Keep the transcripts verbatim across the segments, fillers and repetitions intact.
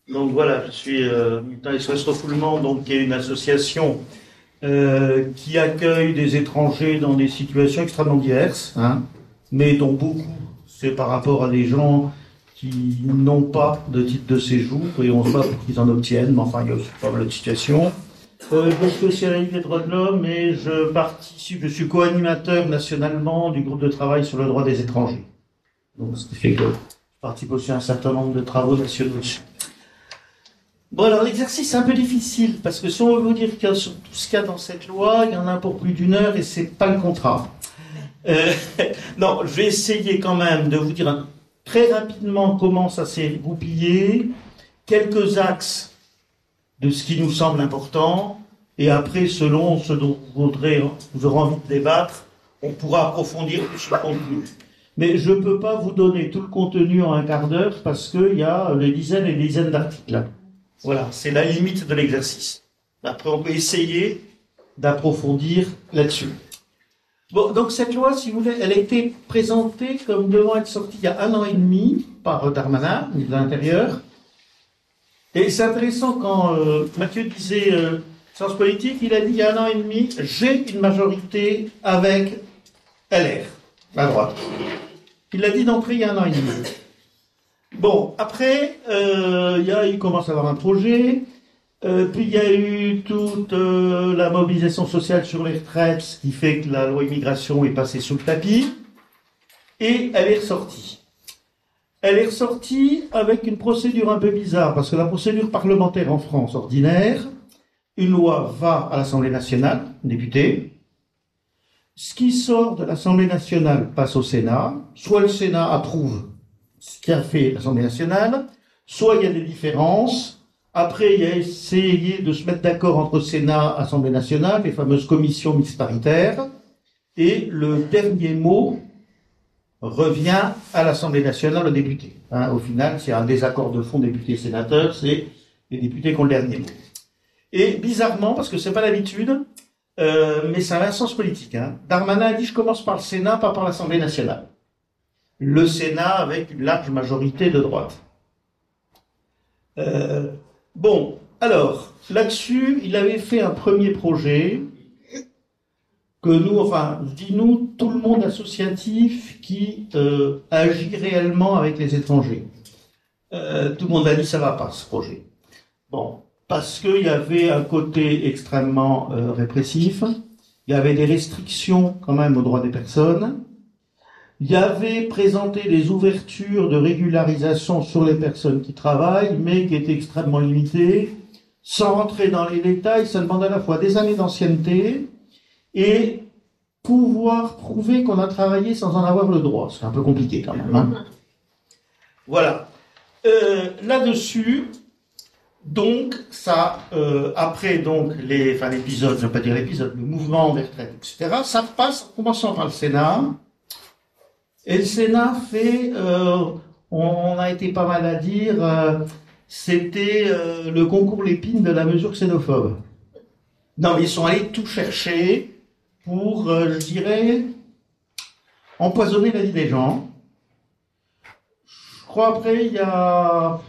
Donc voilà, je suis euh, militant S O S Refoulement, donc qui est une association euh, qui accueille des étrangers dans des situations extrêmement diverses, hein, mais dont beaucoup, c'est par rapport à des gens qui n'ont pas de titre de séjour et on se bat pour qu'ils en obtiennent, mais enfin il y a aussi pas mal de situations. Euh, je suis aussi à la Ligue des droits de l'homme et je participe, je suis co-animateur nationalement du groupe de travail sur le droit des étrangers. Donc ce qui fait que je participe aussi à un certain nombre de travaux nationaux dessus. Bon, alors l'exercice est un peu difficile, parce que si on veut vous dire qu'il y a sur tout ce qu'il y a dans cette loi, il y en a pour plus d'une heure et c'est pas le contrat. Euh, non, je vais essayer quand même de vous dire très rapidement comment ça s'est goupillé, quelques axes de ce qui nous semble important, et après, selon ce dont vous, voudrez, vous aurez envie de débattre, on pourra approfondir plus le contenu. Mais je ne peux pas vous donner tout le contenu en un quart d'heure, parce qu'il y a des dizaines et des dizaines d'articles. Voilà, c'est la limite de l'exercice. Après, on peut essayer d'approfondir là-dessus. Bon, donc cette loi, si vous voulez, elle a été présentée comme devant être sortie il y a un an et demi par Darmanin, ministre de l'Intérieur. Et c'est intéressant quand euh, Mathieu disait euh, sciences politiques, il a dit il y a un an et demi, j'ai une majorité avec L R, la droite. Il l'a dit d'entrée il y a un an et demi. Bon, après, euh, y a, il commence à avoir un projet, euh, puis il y a eu toute euh, la mobilisation sociale sur les retraites, ce qui fait que la loi immigration est passée sous le tapis, et elle est ressortie. Elle est ressortie avec une procédure un peu bizarre, parce que la procédure parlementaire en France ordinaire, une loi va à l'Assemblée nationale, député, ce qui sort de l'Assemblée nationale passe au Sénat, soit le Sénat approuve ce qu'a fait l'Assemblée nationale, soit il y a des différences. Après, il y a essayé de se mettre d'accord entre Sénat et Assemblée nationale, les fameuses commissions mixtes paritaires, et le dernier mot revient à l'Assemblée nationale, aux députés. Hein, au final, s'il y a un désaccord de fond députés-sénateurs, c'est les députés qui ont le dernier mot. Et bizarrement, parce que c'est pas l'habitude, euh, mais ça a un sens politique. Hein, Darmanin a dit « je commence par le Sénat, pas par l'Assemblée nationale ». Le Sénat avec une large majorité de droite. Euh, bon, alors, là-dessus, il avait fait un premier projet que nous, enfin, je dis nous, tout le monde associatif qui euh, agit réellement avec les étrangers. Euh, tout le monde a dit ça va pas, ce projet. Bon, parce qu'il y avait un côté extrêmement euh, répressif, il y avait des restrictions quand même aux droits des personnes. Il y avait présenté des ouvertures de régularisation sur les personnes qui travaillent, mais qui étaient extrêmement limitées. Sans rentrer dans les détails, ça demande à la fois des années d'ancienneté et pouvoir prouver qu'on a travaillé sans en avoir le droit. C'est un peu compliqué quand même. Hein. Voilà. Euh, là-dessus, donc, ça, euh, après donc les, enfin l'épisode, je ne veux pas dire l'épisode, le mouvement des retraites, et cetera, ça passe en commençant par le Sénat. Et le Sénat fait, euh, on a été pas mal à dire, euh, c'était euh, le concours Lépine de la mesure xénophobe. Non, mais ils sont allés tout chercher pour, euh, je dirais, empoisonner la vie des gens. Je crois après, il y a,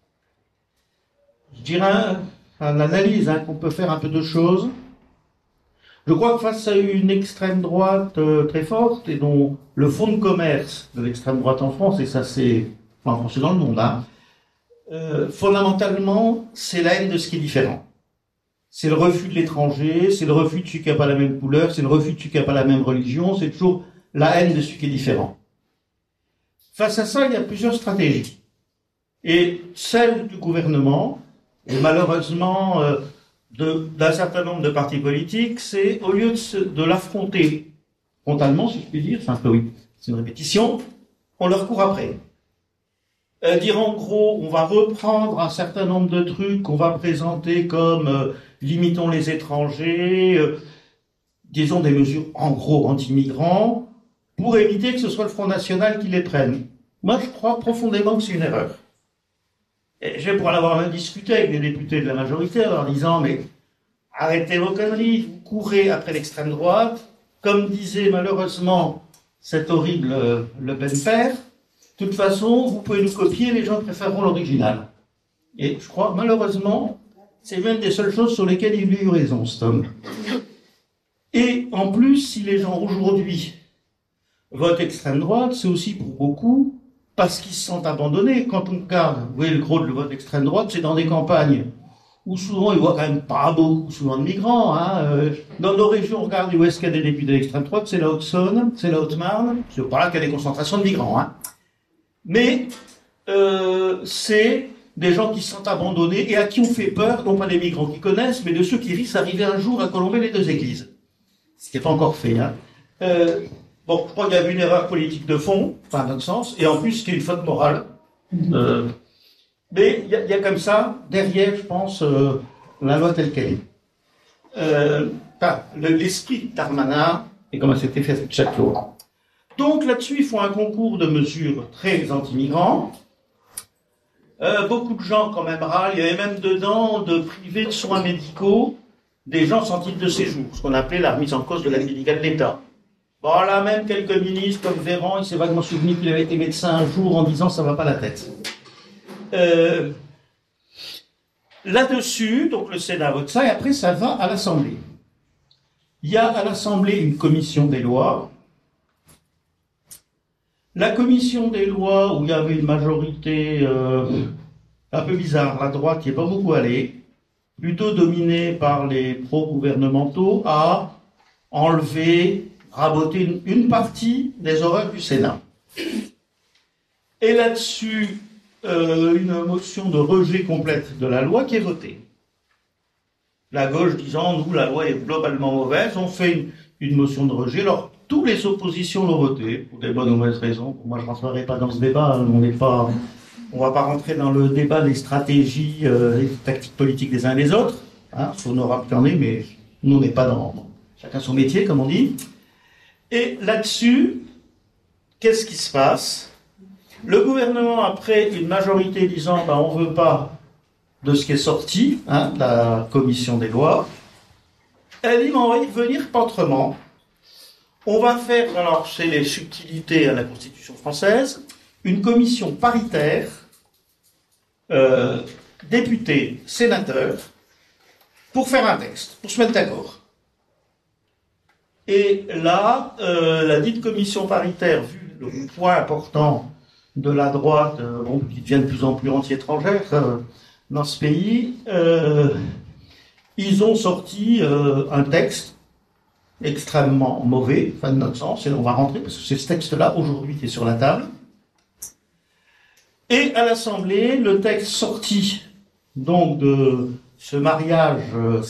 je dirais, un analyse hein, qu'on peut faire un peu de choses. Je crois que face à une extrême droite euh, très forte, et dont le fonds de commerce de l'extrême droite en France, et ça c'est en France et dans le monde, hein, euh, fondamentalement, c'est la haine de ce qui est différent. C'est le refus de l'étranger, c'est le refus de celui qui n'a pas la même couleur, c'est le refus de celui qui n'a pas la même religion, c'est toujours la haine de celui qui est différent. Face à ça, il y a plusieurs stratégies. Et celle du gouvernement, et malheureusement... Euh, d'un certain nombre de partis politiques, c'est au lieu de, se, de l'affronter frontalement, si je puis dire, c'est un peu oui, c'est une répétition, on leur court après. Euh, dire en gros, on va reprendre un certain nombre de trucs qu'on va présenter comme euh, limitons les étrangers, euh, disons des mesures en gros anti-migrants, pour éviter que ce soit le Front National qui les prenne. Moi, je crois profondément que c'est une erreur. Et je vais pour en avoir même discuté avec des députés de la majorité en leur disant mais arrêtez vos conneries, vous courez après l'extrême droite, comme disait malheureusement cet horrible Le Pen père, de toute façon vous pouvez nous copier, les gens préféreront l'original. Et je crois, malheureusement, c'est même des seules choses sur lesquelles il a eu raison, cet homme. Et en plus, si les gens aujourd'hui votent extrême droite, c'est aussi pour beaucoup parce qu'ils se sentent abandonnés. Quand on regarde, vous voyez, le gros de le vote extrême droite, c'est dans des campagnes où souvent ils voient quand même pas beaucoup souvent de migrants. Hein. Euh, dans nos régions, regardez où est-ce qu'il y a des députés d'extrême droite, c'est la Haute-Saône, c'est la Haute-Marne, c'est pas là qu'il y a des concentrations de migrants. Hein. Mais euh, c'est des gens qui se sentent abandonnés et à qui on fait peur, non pas des migrants qui connaissent, mais de ceux qui risquent d'arriver un jour à colomber les deux églises. Ce qui n'est pas encore fait. Hein. Euh, bon, je crois qu'il y a une erreur politique de fond, enfin, dans notre sens, et en plus, ce qui est une faute morale. Euh, mais il y, y a comme ça, derrière, je pense, euh, la loi telle qu'elle est. Euh, enfin, l'esprit Darmanin, et comment c'était fait chaque loi. Donc là-dessus, ils font un concours de mesures très anti-migrants. Euh, beaucoup de gens quand même râlent, il y avait même dedans de privés de soins médicaux des gens sans titre de séjour, ce qu'on appelait la remise en cause de l'aide médicale de l'État. Bon là même, quelques ministres comme Véran, il s'est vaguement souvenu qu'il avait été médecin un jour en disant ça va pas la tête. Euh, Là-dessus, donc le Sénat vote ça, et après ça va à l'Assemblée. Il y a à l'Assemblée une commission des lois. La commission des lois, où il y avait une majorité euh, un peu bizarre, la droite qui n'est pas beaucoup allée, plutôt dominée par les pro-gouvernementaux, a enlevé, raboté une, une partie des horreurs du Sénat. Et là-dessus, euh, une motion de rejet complète de la loi qui est votée. La gauche disant, nous, la loi est globalement mauvaise, on fait une, une motion de rejet. Alors, tous les oppositions l'ont votée, pour des bonnes ou mauvaises raisons. Moi, je ne rentrerai pas dans ce débat, on n'est pas... On ne va pas rentrer dans le débat des stratégies, euh, des tactiques politiques des uns et des autres. Hein, c'est honorable qu'il y en ait, mais nous, on n'est pas dans... Chacun son métier, comme on dit. Et là-dessus, qu'est-ce qui se passe? Le gouvernement, après une majorité disant ben, on ne veut pas de ce qui est sorti, hein, de la commission des lois, elle dit ben, on va y revenir pas autrement. On va faire, alors c'est les subtilités à la Constitution française, une commission paritaire, euh, députés, sénateurs, pour faire un texte, pour se mettre d'accord. Et là, euh, la dite commission paritaire, vu le poids important de la droite, euh, bon, qui devient de plus en plus anti-étrangère euh, dans ce pays, euh, ils ont sorti euh, un texte extrêmement mauvais, enfin de notre sens, et on va rentrer, parce que c'est ce texte-là, aujourd'hui, qui est sur la table. Et à l'Assemblée, le texte sorti donc de ce mariage euh,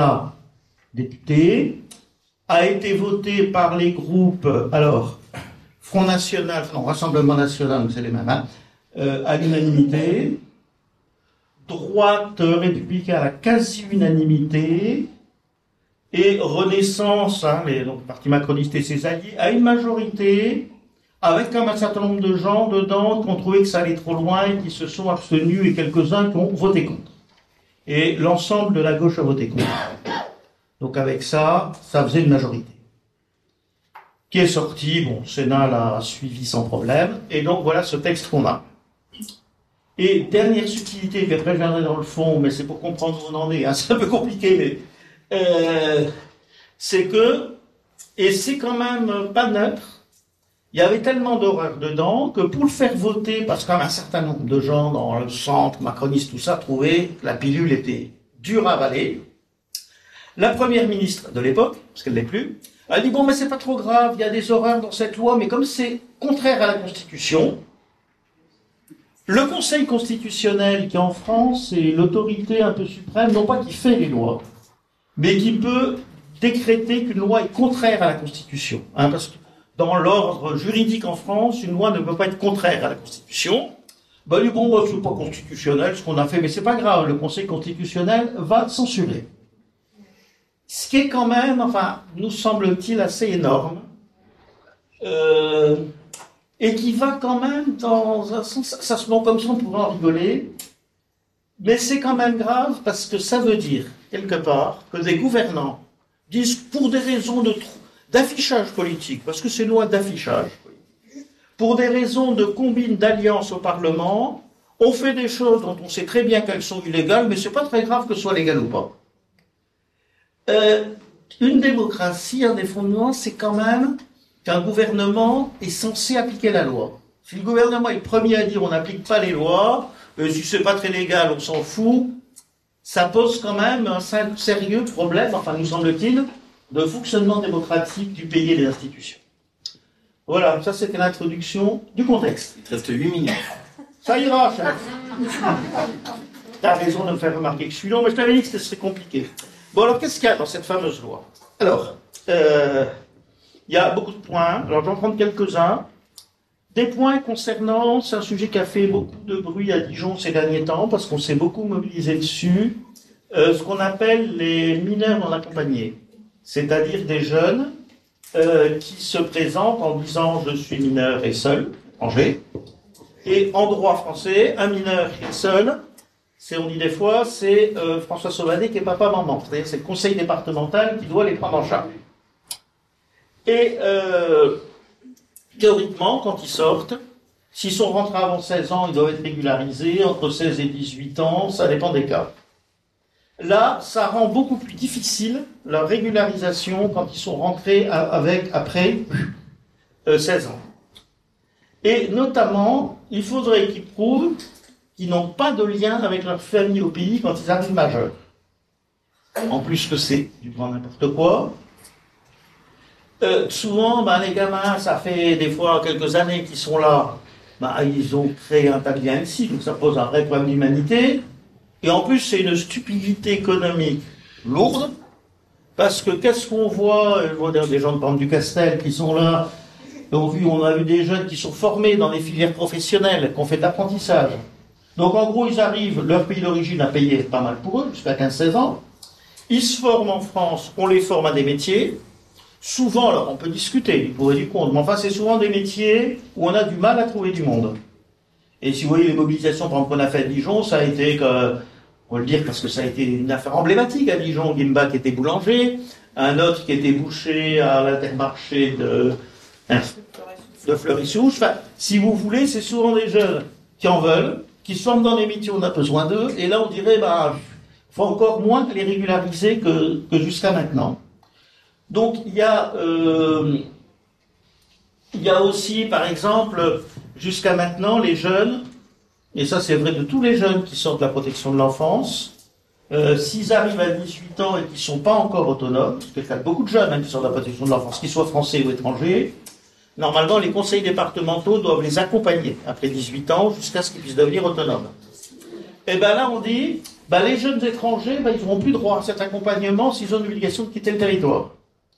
Sénat-député a été voté par les groupes, alors, Front National, non, Rassemblement National, c'est les mêmes, hein, euh, à l'unanimité, droite euh, républicaine à la quasi-unanimité, et Renaissance, hein, les, donc, le parti macroniste et ses alliés, à une majorité, avec un certain nombre de gens dedans qui ont trouvé que ça allait trop loin et qui se sont abstenus, et quelques-uns qui ont voté contre. Et l'ensemble de la gauche a voté contre. Donc avec ça, ça faisait une majorité. Qui est sorti, bon, le Sénat l'a suivi sans problème, et donc voilà ce texte qu'on a. Et dernière subtilité, puis après je viendrai dans le fond, mais c'est pour comprendre où on en est, hein, c'est un peu compliqué, mais euh, c'est que, et c'est quand même pas neutre, il y avait tellement d'horreur dedans que pour le faire voter, parce qu'un certain nombre de gens dans le centre, macroniste, tout ça, trouvaient que la pilule était dure à avaler. La première ministre de l'époque, parce qu'elle ne l'est plus, a dit, bon, mais c'est pas trop grave, il y a des horreurs dans cette loi, mais comme c'est contraire à la Constitution, le Conseil constitutionnel qui en France est l'autorité un peu suprême, non pas qui fait les lois, mais qui peut décréter qu'une loi est contraire à la Constitution. Hein, parce que dans l'ordre juridique en France, une loi ne peut pas être contraire à la Constitution. Ben, du bon, c'est pas constitutionnel ce qu'on a fait, mais c'est pas grave, le Conseil constitutionnel va censurer. Ce qui est quand même, enfin, nous semble-t-il assez énorme, euh, et qui va quand même dans un sens, ça, ça se montre comme ça, on pourrait en rigoler, mais c'est quand même grave parce que ça veut dire, quelque part, que des gouvernants disent, pour des raisons de, d'affichage politique, parce que c'est une loi d'affichage politique, pour des raisons de combine d'alliance au Parlement, On fait des choses dont on sait très bien qu'elles sont illégales, mais c'est pas très grave que ce soit légal ou pas. Euh, une démocratie, un des fondements, c'est quand même qu'un gouvernement est censé appliquer la loi. Si le gouvernement est le premier à dire on n'applique pas les lois, euh, si c'est pas très légal, on s'en fout, ça pose quand même un sérieux problème, enfin nous semble-t-il, de fonctionnement démocratique du pays et des institutions. Voilà, ça c'était l'introduction du contexte. Il te reste huit minutes. Ça ira, chef. T'as raison de me faire remarquer que je suis long, mais je t'avais dit que ce serait compliqué. Bon, alors qu'est-ce qu'il y a dans cette fameuse loi? Alors, euh, il y a beaucoup de points, alors je vais en prendre quelques-uns. Des points concernant, c'est un sujet qui a fait beaucoup de bruit à Dijon ces derniers temps, parce qu'on s'est beaucoup mobilisé dessus, euh, ce qu'on appelle les mineurs non accompagnés, c'est-à-dire des jeunes euh, qui se présentent en disant « je suis mineur et seul, étranger », et en droit français, un mineur qui est seul, c'est, on dit des fois, c'est euh, François Sauvadet qui est papa-maman, c'est-à-dire c'est le conseil départemental qui doit les prendre en charge. Et euh, théoriquement, quand ils sortent, s'ils sont rentrés avant seize ans, ils doivent être régularisés, entre seize et dix-huit ans, ça dépend des cas. Là, ça rend beaucoup plus difficile leur régularisation quand ils sont rentrés avec, après euh, seize ans. Et notamment, il faudrait qu'ils prouvent qu'ils n'ont pas de lien avec leur famille au pays quand ils arrivent majeurs. En plus que c'est du grand n'importe quoi. Euh, souvent, ben, les gamins, ça fait des fois quelques années qu'ils sont là, ben, ils ont créé un tas de liens ici, donc ça pose un vrai problème d'humanité. Et en plus, c'est une stupidité économique lourde, parce que qu'est-ce qu'on voit, je vois des gens de Pente du Castel qui sont là, on a, vu, on a vu des jeunes qui sont formés dans les filières professionnelles, qui ont fait de l'apprentissage. Donc en gros, ils arrivent, leur pays d'origine a payé pas mal pour eux, jusqu'à quinze seize ans. Ils se forment en France, on les forme à des métiers. Souvent, alors on peut discuter, il pourrait du compte, mais enfin c'est souvent des métiers où on a du mal à trouver du monde. Et si vous voyez les mobilisations par exemple, qu'on a fait à Dijon, ça a été, euh, on va le dire parce que ça a été une affaire emblématique à Dijon. Guimba qui était boulanger, un autre qui était boucher à l'Intermarché de, hein, de Fleury-Souche. Enfin, si vous voulez, c'est souvent des jeunes qui en veulent, qui se forment dans des métiers où on a besoin d'eux, et là on dirait, bah, il faut encore moins les régulariser que, que jusqu'à maintenant. Donc il y a, euh, il y a aussi, par exemple, jusqu'à maintenant, les jeunes, et ça c'est vrai de tous les jeunes qui sortent de la protection de l'enfance, euh, s'ils arrivent à dix-huit ans et qu'ils ne sont pas encore autonomes, parce qu'il y a beaucoup de jeunes hein, qui sortent de la protection de l'enfance, qu'ils soient français ou étrangers, normalement les conseils départementaux doivent les accompagner après dix-huit ans jusqu'à ce qu'ils puissent devenir autonomes. Et bien là on dit, ben, les jeunes étrangers, ben, ils n'auront plus droit à cet accompagnement s'ils ont l'obligation de quitter le territoire.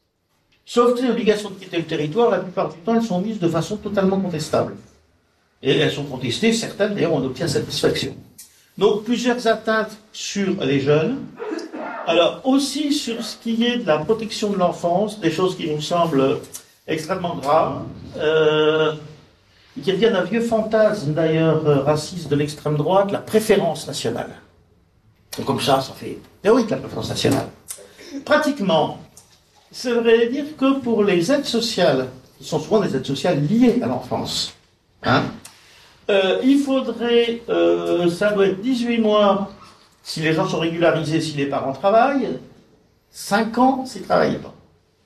Sauf que les obligations de quitter le territoire, la plupart du temps, elles sont mises de façon totalement contestable. Et elles sont contestées, certaines, d'ailleurs, on obtient satisfaction. Donc, plusieurs atteintes sur les jeunes. Alors, aussi sur ce qui est de la protection de l'enfance, des choses qui nous semblent extrêmement graves, euh, qui reviennent à un vieux fantasme, d'ailleurs, euh, raciste de l'extrême droite, la préférence nationale. Donc, comme ça, ça fait théorique, la préférence nationale. Pratiquement, ça voudrait dire que pour les aides sociales, qui sont souvent des aides sociales liées à l'enfance, hein, euh, il faudrait, euh, ça doit être dix-huit mois si les gens sont régularisés, si les parents travaillent, cinq ans s'ils ne travaillent pas.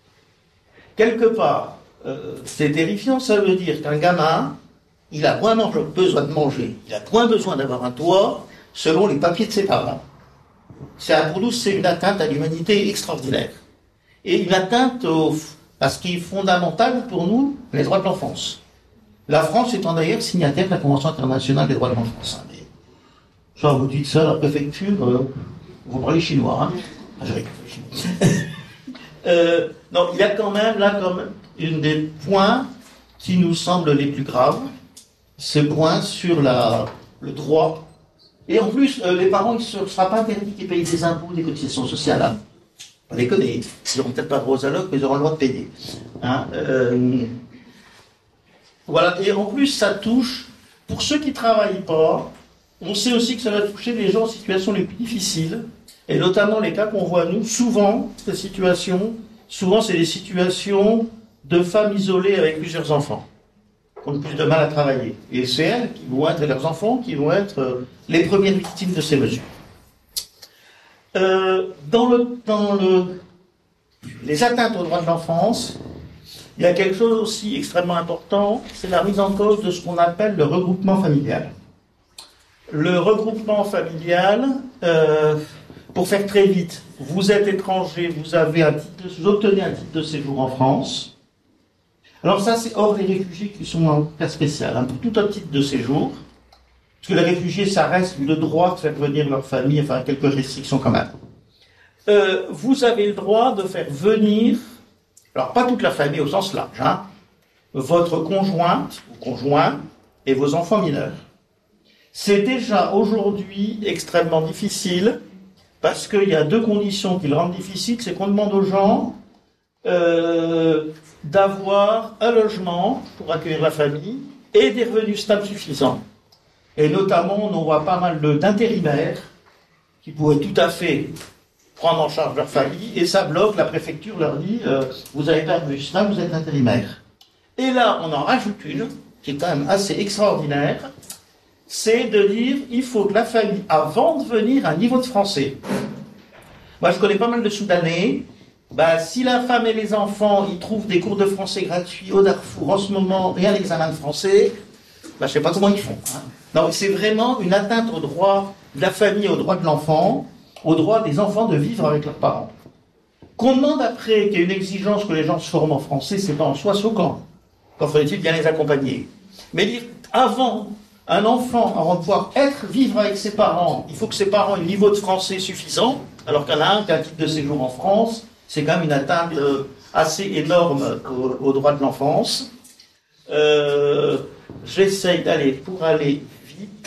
Quelque part, euh, c'est terrifiant, ça veut dire qu'un gamin, il a moins besoin de manger, il a moins besoin d'avoir un toit, selon les papiers de ses parents. C'est, pour nous, c'est une atteinte à l'humanité extraordinaire. Et une atteinte au, à ce qui est fondamental pour nous, les droits de l'enfance. La France étant d'ailleurs signataire de la Convention internationale des droits de l'enfance. Hein, mais, soit vous dites ça à la préfecture, euh, vous parlez chinois. Hein. Ah, je rigole. euh, non, il y a quand même là comme une des points qui nous semblent les plus graves, ce point sur la, le droit. Et en plus, euh, les parents, il ne sera pas interdit qu'ils payent des impôts, des cotisations sociales. Hein. On les connaît. Ils n'auront peut-être pas droit aux allocs, mais ils auront le droit de payer. Hein, euh, voilà. Et en plus, ça touche, pour ceux qui ne travaillent pas, on sait aussi que ça va toucher les gens en situation les plus difficiles, et notamment les cas qu'on voit nous, souvent, ces situations, souvent c'est des situations de femmes isolées avec plusieurs enfants. qui ont le plus de mal à travailler. Et c'est elles qui vont être, et leurs enfants, qui vont être euh, les premières victimes de ces mesures. Euh, dans le, dans le, les atteintes aux droits de l'enfance, il y a quelque chose aussi extrêmement important, c'est la mise en cause de ce qu'on appelle le regroupement familial. Le regroupement familial, euh, pour faire très vite, vous êtes étranger, vous avez un titre, vous obtenez un titre de séjour en France. Alors ça, c'est hors des réfugiés qui sont en cas spécial, hein, pour tout un titre de séjour. Parce que les réfugiés, ça reste le droit de faire venir leur famille, enfin quelques restrictions quand même. Euh, vous avez le droit de faire venir, alors pas toute la famille au sens large, hein, votre conjointe ou conjoint et vos enfants mineurs. C'est déjà aujourd'hui extrêmement difficile parce qu'il y a deux conditions qui le rendent difficile, c'est qu'on demande aux gens euh, d'avoir un logement pour accueillir la famille et des revenus stables suffisants. Et notamment, on voit pas mal d'intérimaires qui pourraient tout à fait prendre en charge leur famille, et ça bloque, la préfecture leur dit euh, vous avez pas de revenu stable, vous êtes intérimaire. Et là, on en rajoute une, qui est quand même assez extraordinaire, c'est de dire il faut que la famille, avant de venir, un niveau de français. Moi, je connais pas mal de Soudanais. Bah, si la femme et les enfants, ils trouvent des cours de français gratuits au Darfour en ce moment, rien d'examen de français, bah, je sais pas comment ils font. Hein. Non, c'est vraiment une atteinte au droit de la famille, au droit de l'enfant, au droit des enfants de vivre avec leurs parents. Qu'on demande après qu'il y ait une exigence que les gens se forment en français, c'est pas en soi choquant. Quand faut-il bien les accompagner. Mais dire, avant, un enfant, avant de pouvoir être, vivre avec ses parents, il faut que ses parents aient un niveau de français suffisant, alors qu'il y en a un qui a un titre de séjour en France, c'est quand même une atteinte euh, assez énorme au, au droit de l'enfance. Euh, J'essaye d'aller pour aller vite.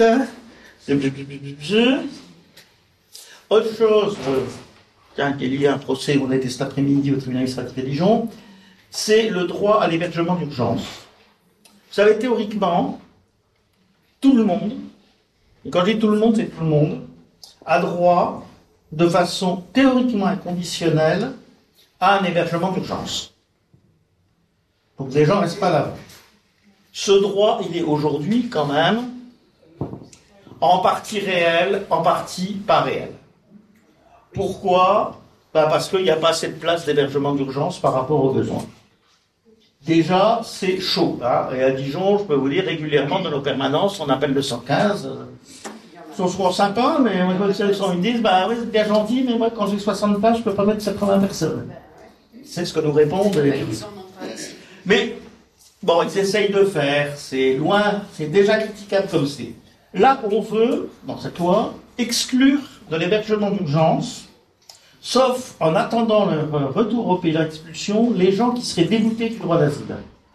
Autre chose, euh, tiens, qu'il y a un procès, on a été cet après-midi au tribunal administratif de Dijon, c'est le droit à l'hébergement d'urgence. Vous savez, théoriquement, tout le monde, et quand je dis tout le monde, c'est tout le monde, a droit, de façon théoriquement inconditionnelle, à un hébergement d'urgence. Pour que les gens ne restent pas là. Ce droit, il est aujourd'hui quand même en partie réel, en partie pas réel. Pourquoi ? Ben parce qu'il n'y a pas assez de place d'hébergement d'urgence par rapport aux besoins. Déjà, c'est chaud. Hein, et à Dijon, je peux vous dire, régulièrement, dans nos permanences, on appelle le cent quinze. Ils sont souvent sympas, mais quand ils disent, bah oui, c'est bien gentil, mais moi, quand j'ai soixante pages, je ne peux pas mettre quatre-vingts personnes. C'est ce que nous répondent. Les... Mais, bon, ils essayent de faire, c'est loin, c'est déjà critiquable comme c'est. Là, on veut, dans cette loi, exclure de l'hébergement d'urgence, sauf en attendant leur retour au pays d'expulsion, les gens qui seraient déboutés du droit d'asile.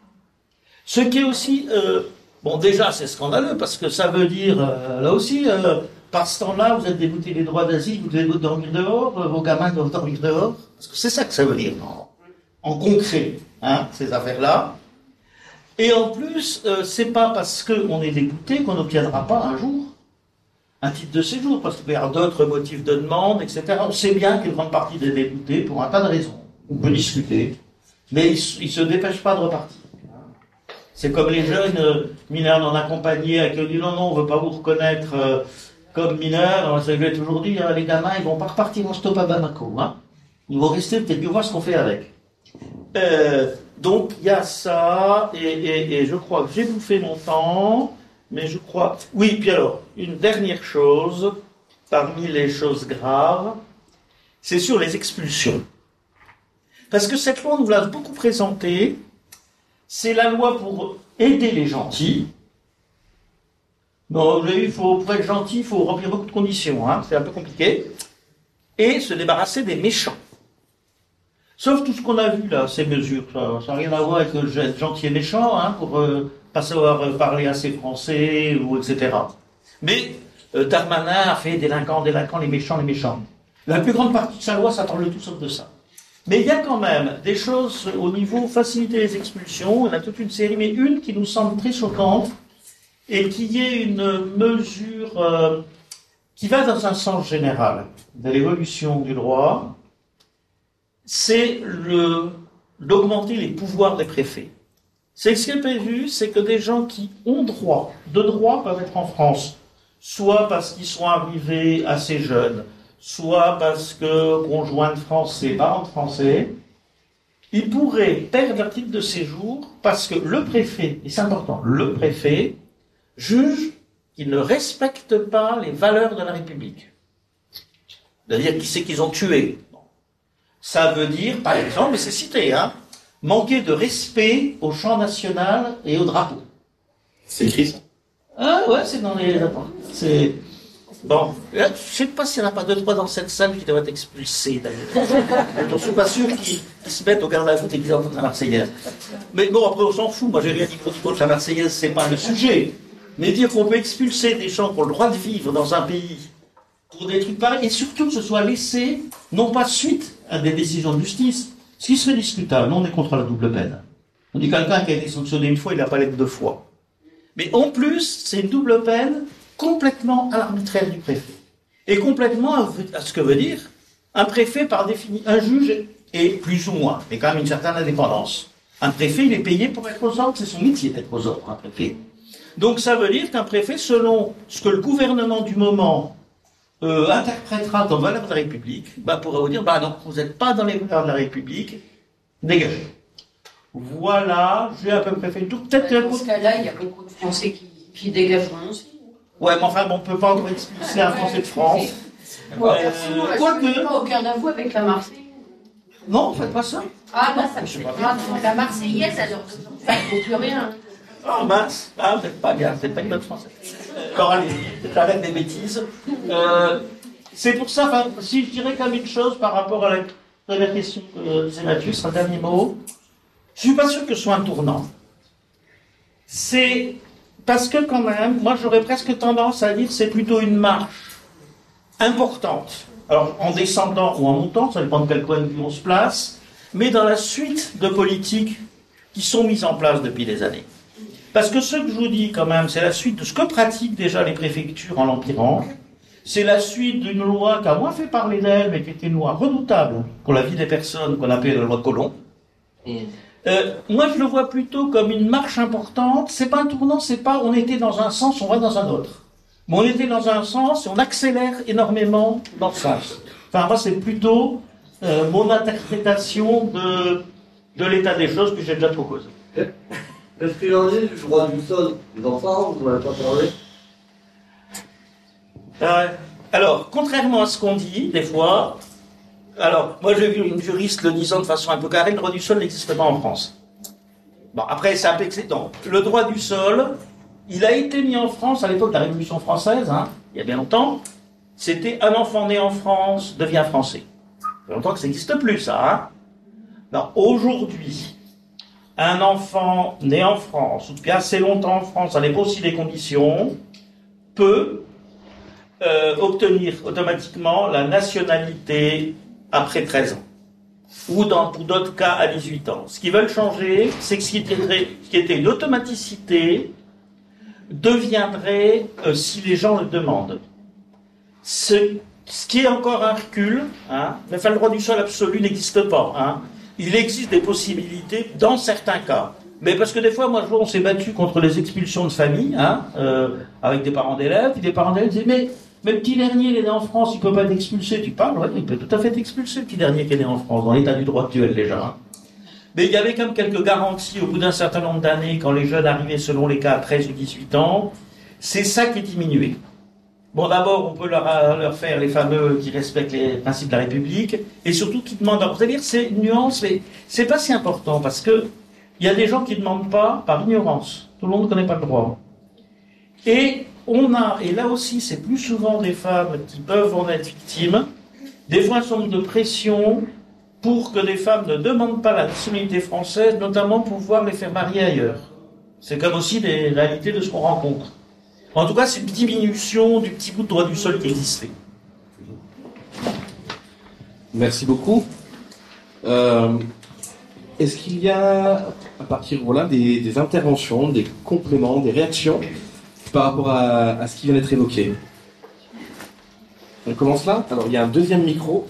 Ce qui est aussi, euh, bon déjà c'est scandaleux, parce que ça veut dire, euh, là aussi, euh, par ce temps-là, vous êtes déboutés des droits d'asile, vous devez dormir dehors, euh, vos gamins doivent dormir dehors, parce que c'est ça que ça veut dire, en, en concret, hein, ces affaires-là. Et en plus, euh, c'est pas parce qu'on est débouté qu'on n'obtiendra pas un jour un titre de séjour, parce qu'il y a d'autres motifs de demande, et cetera. On sait bien qu'une grande partie des déboutés, pour un tas de raisons, on peut discuter, mais ils ne se dépêchent pas de repartir. C'est comme les jeunes euh, mineurs non accompagnés, à qui on dit non, non, on ne veut pas vous reconnaître euh, comme mineurs. Alors, ça, je l'ai toujours dit, hein, les gamins, ils ne vont pas repartir en stop à Bamako. Hein. Ils vont rester, peut-être bien voir ce qu'on fait avec. Euh, donc, il y a ça, et, et, et je crois que j'ai bouffé mon temps. Mais je crois... Oui, puis alors, une dernière chose, parmi les choses graves, c'est sur les expulsions. Parce que cette loi, on nous l'a beaucoup présentée, c'est la loi pour aider les gentils. Bon, vous avez vu, il faut, pour être gentil, il faut remplir beaucoup de conditions, hein, c'est un peu compliqué. Et se débarrasser des méchants. Sauf tout ce qu'on a vu là, ces mesures, ça n'a rien à voir avec le gentil et méchant, hein, pour... Euh, pas savoir parler assez français, ou et cetera. Mais euh, Darmanin a fait délinquants, délinquants, les méchants, les méchants. La plus grande partie de sa loi s'attend le tout sauf de ça. Mais il y a quand même des choses au niveau faciliter les expulsions, il y en a toute une série, mais une qui nous semble très choquante, et qui est une mesure euh, qui va dans un sens général de l'évolution du droit, c'est le, d'augmenter les pouvoirs des préfets. C'est que ce qui est prévu, c'est que des gens qui ont droit, de droit, peuvent être en France, soit parce qu'ils sont arrivés assez jeunes, soit parce que conjoint de français, parents de français, ils pourraient perdre leur titre de séjour parce que le préfet, et c'est important, le préfet juge qu'ils ne respectent pas les valeurs de la République. C'est-à-dire qui c'est qu'ils ont tué. Ça veut dire, par exemple, mais c'est cité, hein, manquer de respect au chant national et au drapeau. C'est écrit ça? Ah ouais, c'est dans les... C'est... Bon, je ne sais pas s'il n'y en a pas deux, trois dans cette salle qui doivent être expulsés, d'ailleurs. Je ne suis pas sûr qu'ils se mettent au garde à vous dès qu'ils entendent la Marseillaise. Mais bon, après, on s'en fout. Moi, j'ai rien dit contre la Marseillaise, c'est pas le sujet. Mais dire qu'on peut expulser des gens qui ont le droit de vivre dans un pays pour des trucs pareils, et surtout que ce soit laissé, non pas suite à des décisions de justice, ce qui serait discutable. Nous, on est contre la double peine. On dit quelqu'un qui a été sanctionné une fois, il n'a pas l'être deux fois. Mais en plus, c'est une double peine complètement à l'arbitraire du préfet. Et complètement à ce que veut dire un préfet par définition, un juge est plus ou moins, mais quand même une certaine indépendance. Un préfet, il est payé pour être aux ordres, c'est son métier d'être aux ordres, un préfet. Donc ça veut dire qu'un préfet, selon ce que le gouvernement du moment euh, interprétera comme valeur de la République, bah, pourra vous dire, bah non, vous n'êtes pas dans les valeurs de la République, dégagez. Voilà, j'ai à peu près fait le tour. Peut-être dans ce cas-là, il y a beaucoup de Français qui, qui dégageront aussi. Ouais, mais enfin, on ne peut pas encore expulser un Français de France. Moi, Euh, perso, quoi je n'ai que... pas aucun avou avec la Marseillaise. Non, faites pas ça. Ah non, ça me fait pas. La Marseillaise, alors, ça ne vaut plus rien. Oh mince, ah, vous n'êtes pas bien, vous n'êtes pas une bonne Française. Alors allez, j'arrête des bêtises. Euh, c'est pour ça, enfin, si je dirais comme une chose par rapport à la première question que disait Mathieu, c'est un dernier mot. Je ne suis pas sûr que ce soit un tournant. C'est parce que quand même, moi j'aurais presque tendance à dire que c'est plutôt une marche importante. Alors en descendant ou en montant, ça dépend de quel point de vue on se place, mais dans la suite de politiques qui sont mises en place depuis des années. Parce que ce que je vous dis quand même, c'est la suite de ce que pratiquent déjà les préfectures en l'Empire. C'est la suite d'une loi qui a moins fait parler d'elle, mais qui était une loi redoutable pour la vie des personnes, qu'on appelait la loi Colomb. Euh, moi, je le vois plutôt comme une marche importante. C'est pas un tournant, c'est pas on était dans un sens, on va dans un autre. Mais on était dans un sens et on accélère énormément dans le sens. Enfin, moi, c'est plutôt euh, mon interprétation de, de l'état des choses que j'ai déjà proposé. Est-ce qu'il en est du droit du sol des enfants? Vous n'en avez pas parlé? euh, Alors, contrairement à ce qu'on dit, des fois, alors, moi j'ai vu une juriste le disant de façon un peu carrée, le droit du sol n'existe pas en France. Bon, après, c'est un peu excédent. Le droit du sol, il a été mis en France à l'époque de la Révolution française, hein, il y a bien longtemps. C'était un enfant né en France devient français. Ça fait longtemps que ça n'existe plus, ça. Hein. Non, aujourd'hui, un enfant né en France, ou depuis assez longtemps en France, ça dépend aussi des conditions, peut euh, obtenir automatiquement la nationalité après treize ans. Ou dans pour d'autres cas à dix-huit ans. Ce qu'ils veulent changer, c'est que ce qui était, ce qui était une automaticité deviendrait euh, si les gens le demandent. Ce, ce qui est encore un recul, hein, mais enfin, le droit du sol absolu n'existe pas. Hein. Il existe des possibilités dans certains cas. Mais parce que des fois, moi, je vois, on s'est battu contre les expulsions de famille, hein, euh, avec des parents d'élèves, puis des parents d'élèves disaient, mais, mais le petit dernier, il est né en France, il peut pas être expulsé. Tu parles, ouais, il peut tout à fait être expulsé, le petit dernier qui est né en France, dans l'état du droit actuel déjà. Hein. Mais il y avait quand même quelques garanties au bout d'un certain nombre d'années, quand les jeunes arrivaient selon les cas à treize ou dix-huit ans. C'est ça qui est diminué. Bon, d'abord, on peut leur, leur faire les fameux qui respectent les principes de la République, et surtout qui demandent. Alors, c'est-à-dire, c'est une nuance, mais c'est pas si important, parce que il y a des gens qui ne demandent pas par ignorance. Tout le monde ne connaît pas le droit. Et on a, et là aussi, c'est plus souvent des femmes qui peuvent en être victimes, des fois, un certain nombre de pression pour que des femmes ne demandent pas la nationalité française, notamment pour pouvoir les faire marier ailleurs. C'est comme aussi des réalités de ce qu'on rencontre. En tout cas, c'est une diminution du petit bout de droit du sol qui existait. Merci beaucoup. Euh, est-ce qu'il y a, à partir voilà, des, des interventions, des compléments, des réactions par rapport à, à ce qui vient d'être évoqué? On commence là. Alors, il y a un deuxième micro.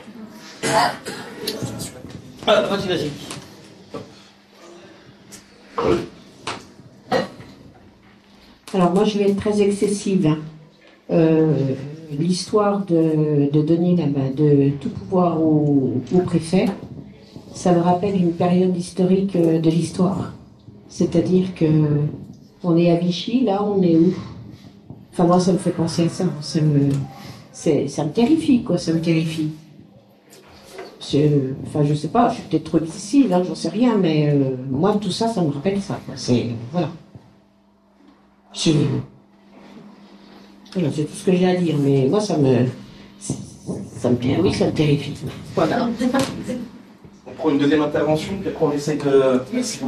Ah, vas-y, vas-y. Alors moi, je vais être très excessive. Hein. Euh, l'histoire de, de donner la main, de tout pouvoir au, au préfet, ça me rappelle une période historique de l'histoire. C'est-à-dire que on est à Vichy, là, on est où? Enfin, moi, ça me fait penser à ça. Ça me, c'est, ça me terrifie, quoi. Ça me terrifie. Je, enfin, je sais pas, je suis peut-être trop difficile, hein, j'en sais rien, mais euh, moi, tout ça, ça me rappelle ça, quoi. C'est, voilà. Je, voilà, c'est tout ce que j'ai à dire, mais moi, ça me, ça me, oui, ça me terrifie. Voilà. On prend une deuxième intervention, puis après on essaie de...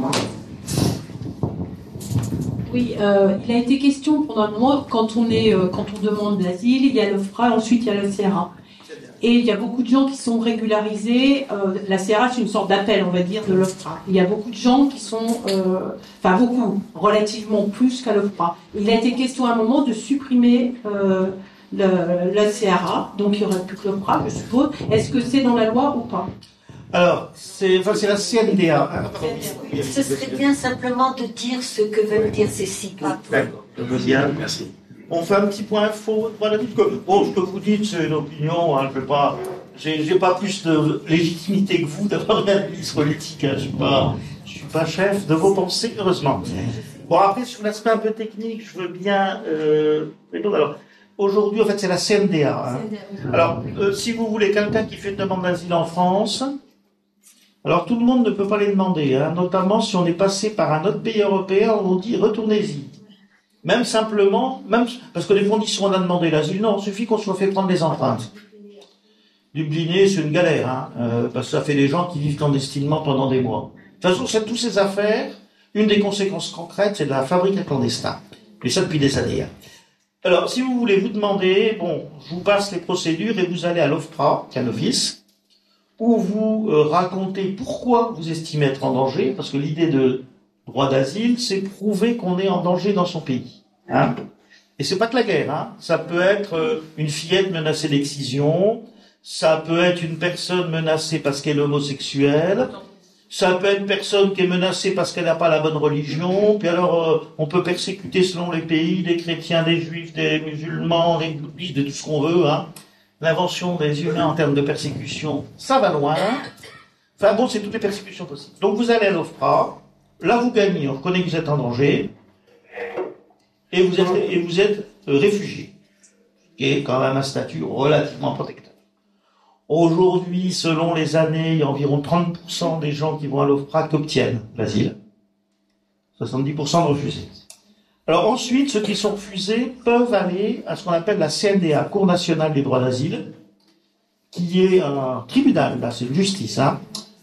Oui, euh, il a été question pendant un moment, quand on, est, euh, quand on demande l'asile, il y a l'OFPRA, ensuite il y a la C R A. Et il y a beaucoup de gens qui sont régularisés. Euh, la C R A, c'est une sorte d'appel, on va dire, de l'OFPRA. Il y a beaucoup de gens qui sont... Euh, enfin, beaucoup, relativement plus qu'à l'OFPRA. Il a été question à un moment de supprimer euh, le, la C R A, donc il n'y aurait plus que l'OFPRA, je suppose. Est-ce que c'est dans la loi ou pas? Alors, c'est enfin, c'est la C N D A. Ce serait bien simplement de dire ce que veulent dire ces sigles. D'accord, je veux bien, merci. On fait un petit point info. Voilà, que, bon, ce que vous dites, c'est une opinion. Hein, je n'ai pas, j'ai, j'ai pas plus de légitimité que vous d'avoir une analyse politique. Hein, je suis pas, je suis pas chef de vos pensées, heureusement. Bon, après, sur l'aspect un peu technique, je veux bien euh, répondre. Alors, aujourd'hui, en fait, c'est la C N D A. Hein. Alors, euh, si vous voulez quelqu'un qui fait une demande d'asile en France, alors tout le monde ne peut pas les demander. Hein, notamment si on est passé par un autre pays européen, on vous dit retournez-y. Même simplement, même parce que les conditions on a demandé l'asile, non, il suffit qu'on soit fait prendre des empreintes. Dubliner, c'est une galère, hein, euh, parce que ça fait des gens qui vivent clandestinement pendant des mois. De toute façon, c'est toutes ces affaires, une des conséquences concrètes, c'est de la fabrique à clandestins. Et ça depuis des années. Hein. Alors, si vous voulez vous demander, bon, je vous passe les procédures et vous allez à l'OFPRA, qui est un office, où vous euh, racontez pourquoi vous estimez être en danger, parce que l'idée de droit d'asile, c'est prouver qu'on est en danger dans son pays. Hein. Et c'est pas que la guerre, hein. Ça peut être euh, une fillette menacée d'excision, ça peut être une personne menacée parce qu'elle est homosexuelle, ça peut être une personne qui est menacée parce qu'elle n'a pas la bonne religion, puis alors euh, on peut persécuter selon les pays, des chrétiens, des juifs, des musulmans, des bouddhistes, de tout ce qu'on veut, hein. L'invention des humains en termes de persécution, ça va loin. Enfin bon, c'est toutes les persécutions possibles. Donc vous allez à l'OFPRA, là vous gagnez, on reconnaît que vous êtes en danger, et vous êtes, et vous êtes euh, réfugié, qui est quand même un statut relativement protecteur. Aujourd'hui, selon les années, il y a environ trente pour cent des gens qui vont à l'OFPRA qui obtiennent l'asile, soixante-dix pour cent de refusés. Alors ensuite, ceux qui sont refusés peuvent aller à ce qu'on appelle la C N D A, Cour nationale des droits d'asile, qui est un tribunal, là c'est une justice. Hein.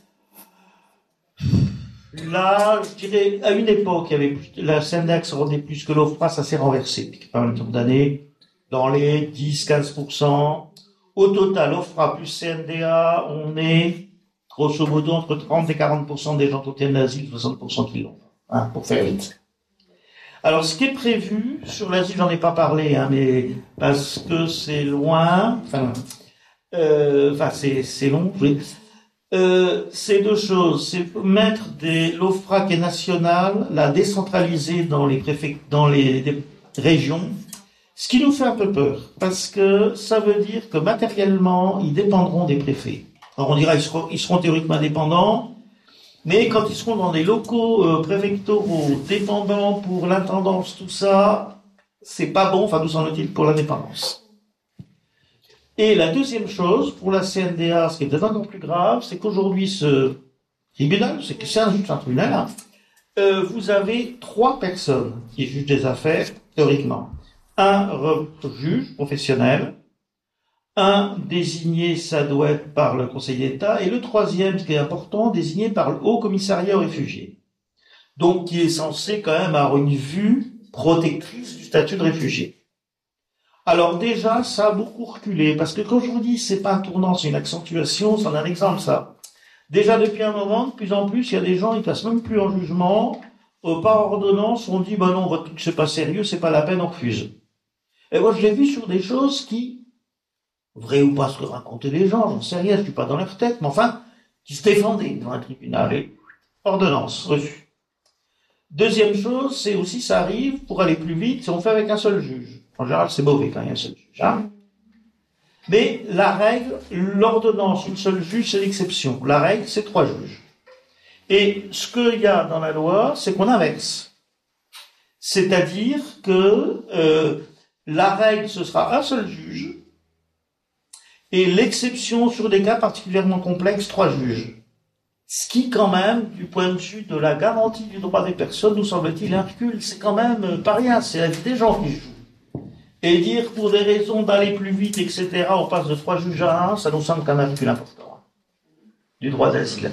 Là, je dirais, à une époque, il y avait plus, la C N D A qui se rendait plus que l'OFPRA, ça s'est renversé depuis pas mal d'années, dans les dix à quinze pour cent. Au total, OFPRA plus C N D A, on est grosso modo entre trente et quarante pour cent des gens qui obtiennent l'asile, soixante pour cent qui l'ont, hein, pour faire vite. Alors, ce qui est prévu sur l'asile, j'en ai pas parlé, hein, mais parce que c'est loin, enfin, euh, enfin c'est, c'est long. Oui. Euh, c'est deux choses. C'est mettre des l'OFPRA qui est nationale, la décentraliser dans les préfect, dans les, les régions, ce qui nous fait un peu peur, parce que ça veut dire que matériellement, ils dépendront des préfets. Alors on dira ils seront, ils seront théoriquement indépendants. Mais quand ils seront dans des locaux euh, préfectoraux, dépendants pour l'intendance, tout ça, c'est pas bon, enfin, nous semble-t-il, pour l'indépendance. Et la deuxième chose, pour la C N D A, ce qui est peut-être encore plus grave, c'est qu'aujourd'hui, ce tribunal, c'est que c'est un, un tribunal, hein, euh, vous avez trois personnes qui jugent des affaires, théoriquement. Un juge professionnel, un désigné, ça doit être par le Conseil d'État, et le troisième, ce qui est important, désigné par le Haut Commissariat aux réfugiés. Donc, qui est censé quand même avoir une vue protectrice du statut de réfugié. Alors déjà, ça a beaucoup reculé, parce que quand je vous dis c'est pas un tournant, c'est une accentuation, c'en est un exemple, ça. Déjà depuis un moment, de plus en plus, il y a des gens, ils passent même plus en jugement, euh, par ordonnance, on dit, bah non, votre truc c'est pas sérieux, c'est pas la peine, on refuse. Et moi, je l'ai vu sur des choses qui, vrai ou pas ce que racontaient les gens, j'en sais rien, je suis pas dans leur tête, mais enfin, qui se défendaient devant un tribunal, et ordonnance, reçue. Deuxième chose, c'est aussi, ça arrive, pour aller plus vite, si on fait avec un seul juge. En général, c'est mauvais quand il y a un seul juge. Hein. Mais la règle, l'ordonnance, une seule juge, c'est l'exception. La règle, c'est trois juges. Et ce qu'il y a dans la loi, c'est qu'on inverse. C'est-à-dire que euh, la règle, ce sera un seul juge, et l'exception, sur des cas particulièrement complexes, trois juges. Ce qui, quand même, du point de vue de la garantie du droit des personnes, nous semble-t-il un recul. C'est quand même pas rien, c'est la vie des gens qui jouent. Et dire, pour des raisons d'aller plus vite, et cetera, on passe de trois juges à un, ça nous semble quand même un recul important. Du droit d'asile.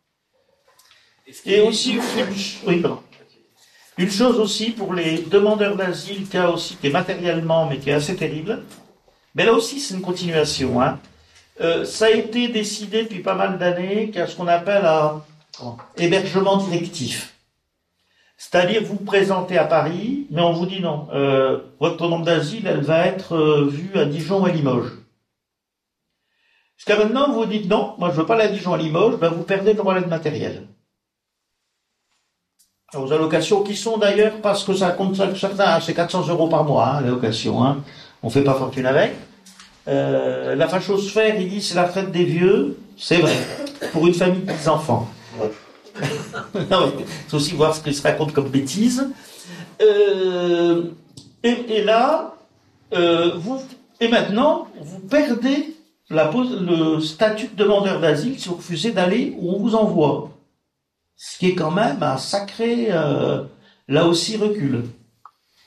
Et aussi, oui, pardon. Une chose aussi pour les demandeurs d'asile, qui a aussi, qui est matériellement, mais qui est assez terrible. Mais là aussi, c'est une continuation, hein. Euh, ça a été décidé depuis pas mal d'années qu'il y a ce qu'on appelle un oh, hébergement directif. C'est-à-dire, vous vous présentez à Paris, mais on vous dit non, euh, votre demande d'asile, elle va être euh, vue à Dijon ou à Limoges. Jusqu'à maintenant, vous vous dites non, moi je veux pas aller à Dijon à Limoges, ben vous perdez le droit à l'aide matérielle. Aux allocations qui sont d'ailleurs, parce que ça compte certains, c'est quatre cents euros par mois, hein, l'allocation, hein. On fait pas fortune avec. Euh, la fachosphère, il dit c'est la retraite des vieux, c'est vrai, pour une famille de dix enfants. Non, mais faut aussi voir ce qu'il se raconte comme bêtises. Euh, et, et là, euh, vous, et maintenant, vous perdez la, le statut de demandeur d'asile si vous refusez d'aller où on vous envoie. Ce qui est quand même un sacré, euh, là aussi, recul.